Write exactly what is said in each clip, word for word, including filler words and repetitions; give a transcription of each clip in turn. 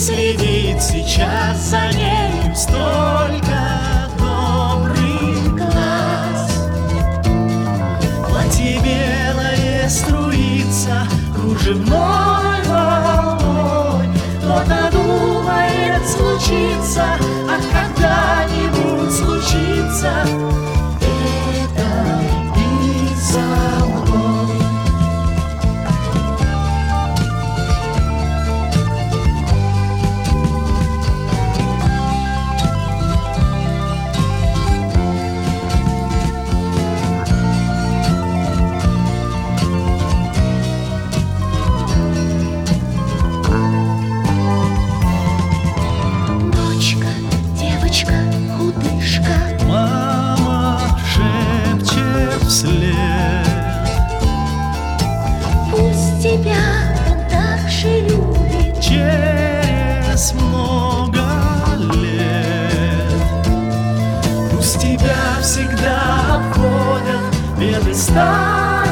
следит сейчас за нею столько добрых глаз. Платье белое струится кружевной волной, кто-то думает случится, а когда-нибудь случится. Это и со мной. Мама шепчет вслед: пусть тебя он так же любит. Через много лет пусть тебя всегда обходят беды стороной.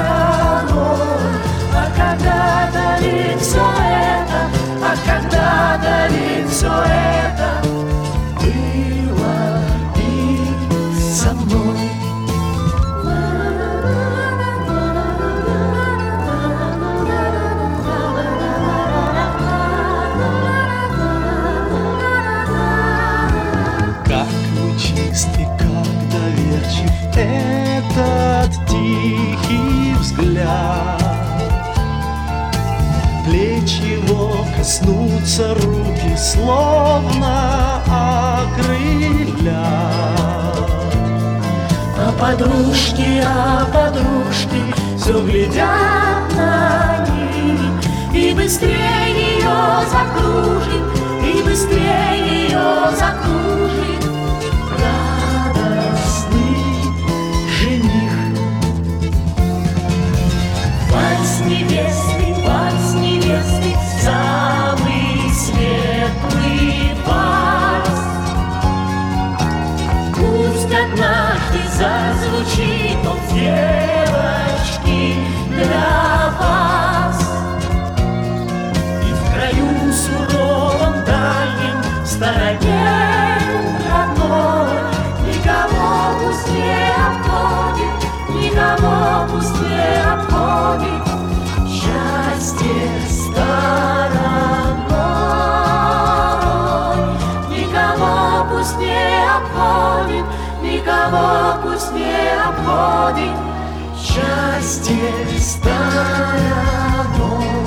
А когда-то ведь все это, а когда-то ведь все это было и со мной. Как лучистый, как доверчив этот тихий взгляд. Плеч его коснутся руки, словно окрылят. А подружки, а подружки все глядят на них, и быстрее ее закружит, и быстрее ее закружит радостный жених. Вальс невесты, вальс невесты, самый светлый вальс. Пусть однажды зазвучит он, девочки, для вас. И в краю суровом дальнем, в стороне родной, никого пусть не обходит, никого пусть не обходит счастье стороной. Никого пусть не обходит, никого пусть не обходит счастье стороной.